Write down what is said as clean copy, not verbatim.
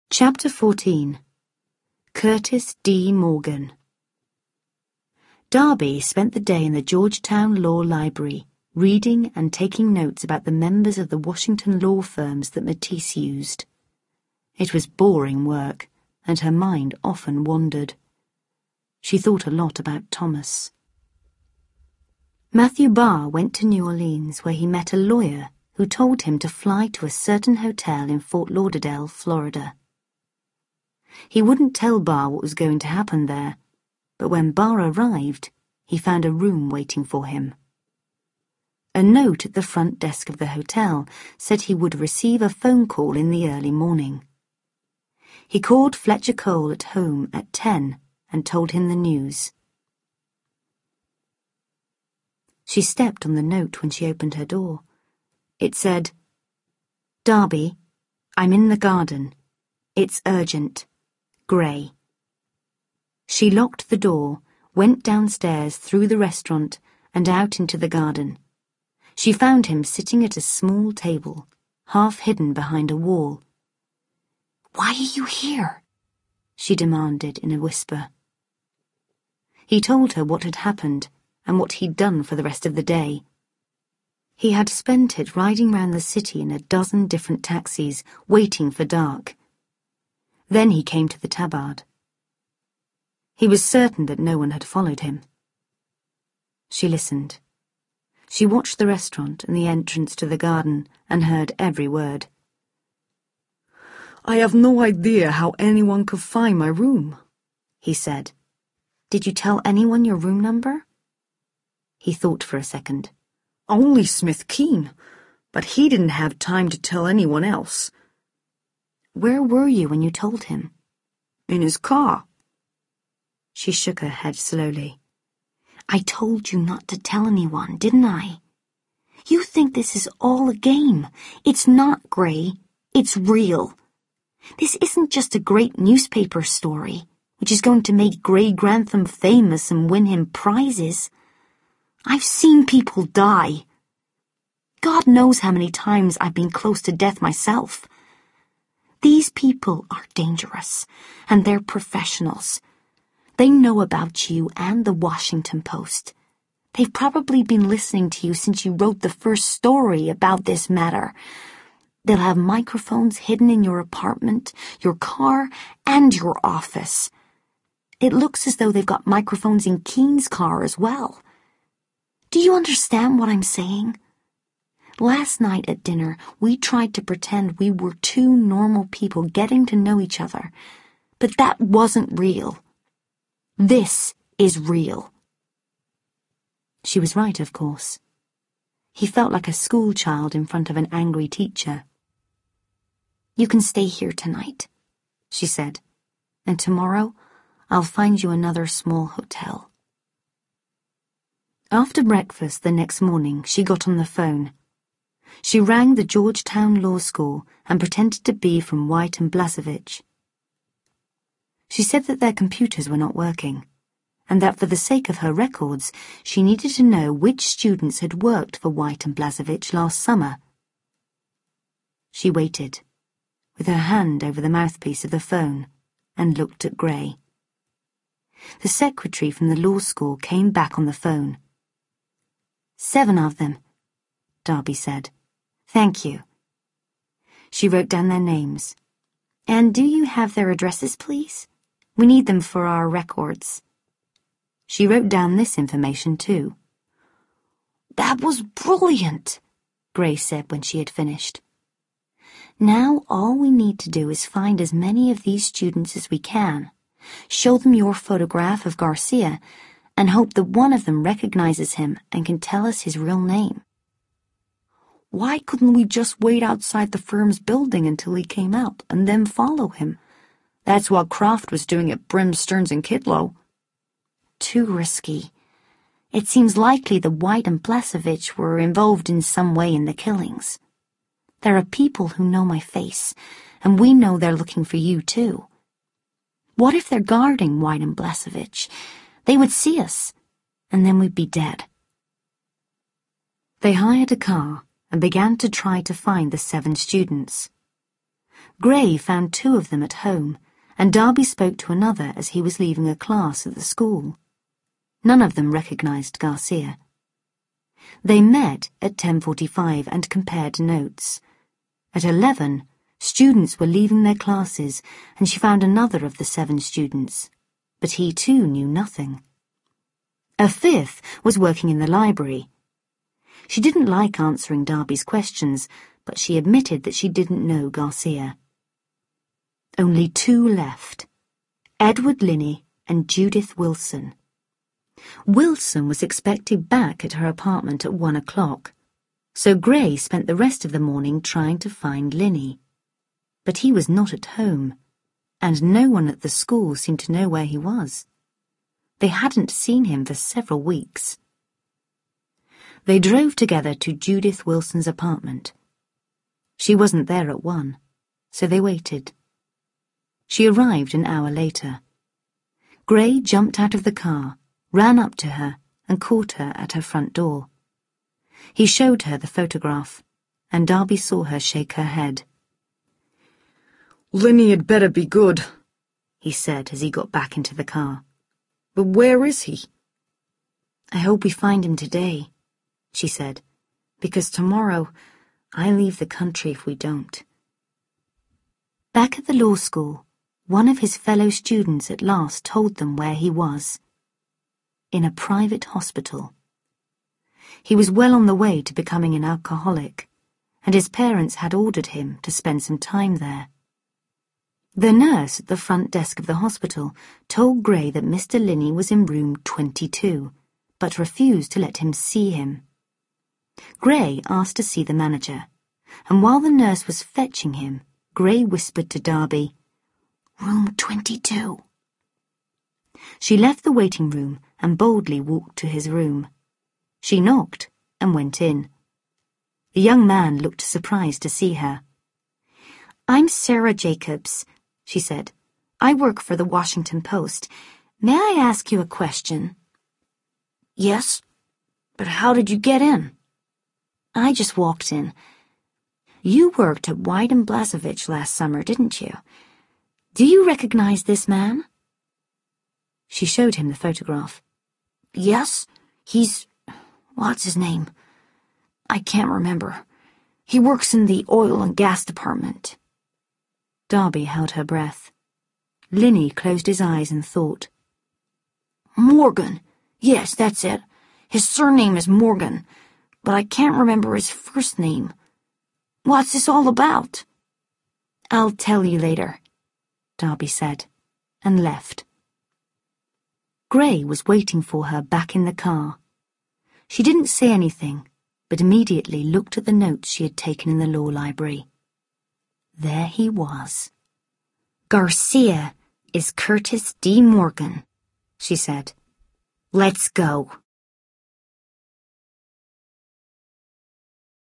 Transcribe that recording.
Chapter 14. Curtis D. Morgan. Darby spent the day in the Georgetown Law Library, reading and taking notes about the members of the Washington law firms that Matisse used. It was boring work, and her mind often wandered. She thought a lot about Thomas. Matthew Barr went to New Orleans, where he met a lawyer who told him to fly to a certain hotel in Fort Lauderdale, Florida. He wouldn't tell Barr what was going to happen there, but when Barr arrived, he found a room waiting for him. A note at the front desk of the hotel said he would receive a phone call in the early morning. He called Fletcher Cole at home at 10 and told him the news. She stepped on the note when she opened her door. It said, "Darby, I'm in the garden. It's urgent. Gray." She locked the door, went downstairs through the restaurant and out into the garden. She found him sitting at a small table, half hidden behind a wall. "Why are you here?" she demanded in a whisper. He told her what had happened and what he'd done for the rest of the day. He had spent it riding round the city in a dozen different taxis, waiting for dark. Then he came to the Tabard. He was certain that no one had followed him. She listened. She watched the restaurant and the entrance to the garden and heard every word. "I have no idea how anyone could find my room," he said. "Did you tell anyone your room number?" He thought for a second. "Only Smith Keene, but he didn't have time to tell anyone else." "Where were you when you told him?" "In his car." She shook her head slowly. "I told you not to tell anyone, didn't I? You think this is all a game. It's not, Gray. It's real. This isn't just a great newspaper story, which is going to make Gray Grantham famous and win him prizes. I've seen people die. God knows how many times I've been close to death myself. These people are dangerous, and they're professionals. They know about you and the Washington Post. They've probably been listening to you since you wrote the first story about this matter. They'll have microphones hidden in your apartment, your car, and your office. It looks as though they've got microphones in Keene's car as well. Do you understand what I'm saying? Last night at dinner, we tried to pretend we were two normal people getting to know each other, but that wasn't real. This is real." She was right, of course. He felt like a schoolchild in front of an angry teacher. "You can stay here tonight," she said, "and tomorrow I'll find you another small hotel." After breakfast the next morning, she got on the phone. She rang the Georgetown Law School and pretended to be from White and Blasevich. She said that their computers were not working, and that for the sake of her records, she needed to know which students had worked for White and Blasevich last summer. She waited, with her hand over the mouthpiece of the phone, and looked at Gray. The secretary from the law school came back on the phone. "7 of them," Darby said. "Thank you." She wrote down their names. "And do you have their addresses, please? We need them for our records." She wrote down this information, too. "That was brilliant," Gray said when she had finished. "Now all we need to do is find as many of these students as we can, show them your photograph of Garcia, and hope that one of them recognizes him and can tell us his real name." "Why couldn't we just wait outside the firm's building until he came out and then follow him? That's what Croft was doing at Brim, Stearns and Kidlow." "Too risky. It seems likely that White and Blasevich were involved in some way in the killings. There are people who know my face, and we know they're looking for you, too. What if they're guarding White and Blasevich? They would see us, and then we'd be dead." They hired a car and began to try to find the 7 students. Gray found 2 of them at home, and Darby spoke to another as he was leaving a class at the school. None of them recognized Garcia. They met at 10:45 and compared notes. At 11, students were leaving their classes, and she found another of the 7 students, but he too knew nothing. A 5th was working in the library. She didn't like answering Darby's questions, but she admitted that she didn't know Garcia. Only 2 left, Edward Linney and Judith Wilson. Wilson was expected back at her apartment at 1 o'clock, so Gray spent the rest of the morning trying to find Linney. But he was not at home, and no one at the school seemed to know where he was. They hadn't seen him for several weeks. They drove together to Judith Wilson's apartment. She wasn't there at 1, so they waited. She arrived an hour later. Gray jumped out of the car, ran up to her, and caught her at her front door. He showed her the photograph, and Darby saw her shake her head. "Linney had better be good," he said as he got back into the car. "But where is he?" "I hope we find him today," she said, "because tomorrow I leave the country if we don't." Back at the law school, one of his fellow students at last told them where he was. In a private hospital. He was well on the way to becoming an alcoholic, and his parents had ordered him to spend some time there. The nurse at the front desk of the hospital told Gray that Mr. Linney was in room 22, but refused to let him see him. Gray asked to see the manager, and while the nurse was fetching him, Gray whispered to Darby, "Room 22." She left the waiting room and boldly walked to his room. She knocked and went in. The young man looked surprised to see her. "I'm Sarah Jacobs," she said. "I work for the Washington Post. May I ask you a question?" "Yes, but how did you get in?" "I just walked in. You worked at White and Blasevich last summer, didn't you? Do you recognize this man?" She showed him the photograph. "Yes, what's his name? I can't remember. He works in the oil and gas department." Darby held her breath. Linney closed his eyes and thought. "Morgan. Yes, that's it. His surname is Morgan, but I can't remember his first name. What's this all about?" "I'll tell you later," Darby said, and left. Gray was waiting for her back in the car. She didn't say anything, but immediately looked at the notes she had taken in the law library. There he was. "Garcia is Curtis D. Morgan," she said. "Let's go."